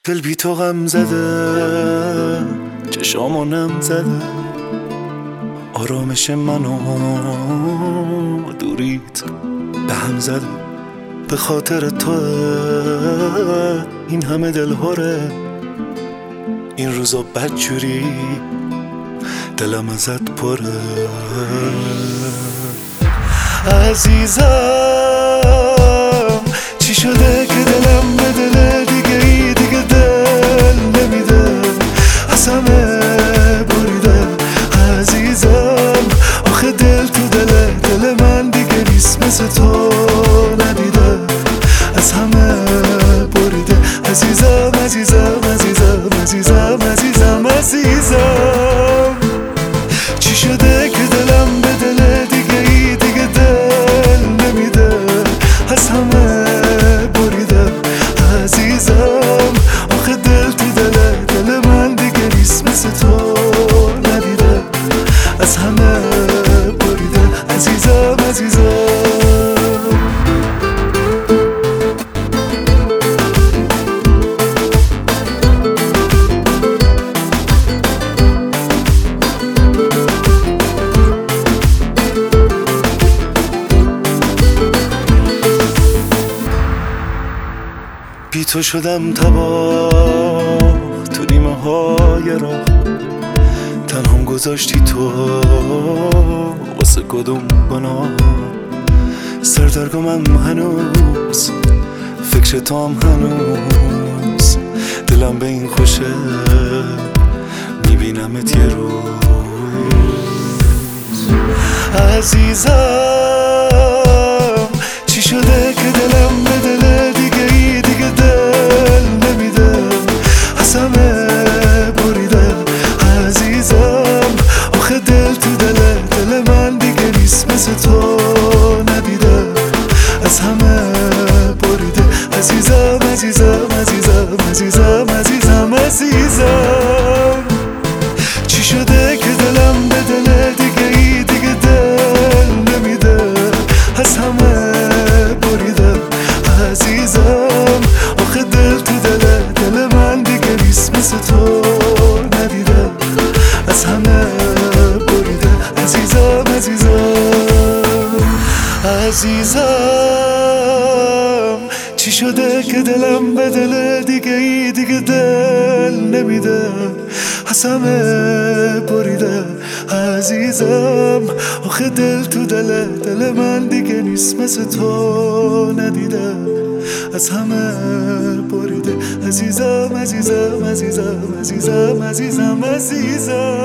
دل بی تو غم زده، چشامو نم زده، آرامش منو دوریت به هم زده. به خاطر تو این همه دل هره، این روزا بدجوری دلم ازت پره. عزیزم چی شده که دلم به دل دیگه ای دیگه دل نمیده، از همه بریده. عزیزم آخه دل تو دل من دیگه نیست، مثل تو ندیده، از همه بریده. عزیزم عزیزم عزیزم عزیزم عزیزم عزیزم چی شده که دلم به دل دیگه ای دیگه دل نمیده، از همه بریده. عزیزم آخه دل تو دل من دیگه نیست، مثل تو ندیده، از همه بریده. عزیزم عزیزم بی تو شدم تباه تو نیمه های راه، تنهام گذاشتی تو واسه کدوم گناه. سردرگمم هنوز فکر تو هم هنوز، دلم به این خوشه میبینمت یه روز. عزیزم چی شده که دلم به دل دیگه ای دیگه دل نمیده، از همه بریده. عزیزم آخه دل تو دل من دیگه نیست، مثل تو ندیده، از همه بریده. عزیزم عزیزم عزیزم عزیزم عزیزم عزیزم چی شده که دلم به دل دیگه ای دیگه دل نمیده، از همه بریده. عزیزم آخه دل تو دل من دیگه نیست، مثل تو ندیده، از همه بریده. عزیزم عزیزم عزیزم چی شده که دلم به دل دیگه ای دیگه دل نمیده، از همه بریده. عزیزم آخه دل تو دل من دیگه نیست، مثل تو ندیده، از همه بریده. عزیزم عزیزم عزیزم عزیزم عزیزم عزیزم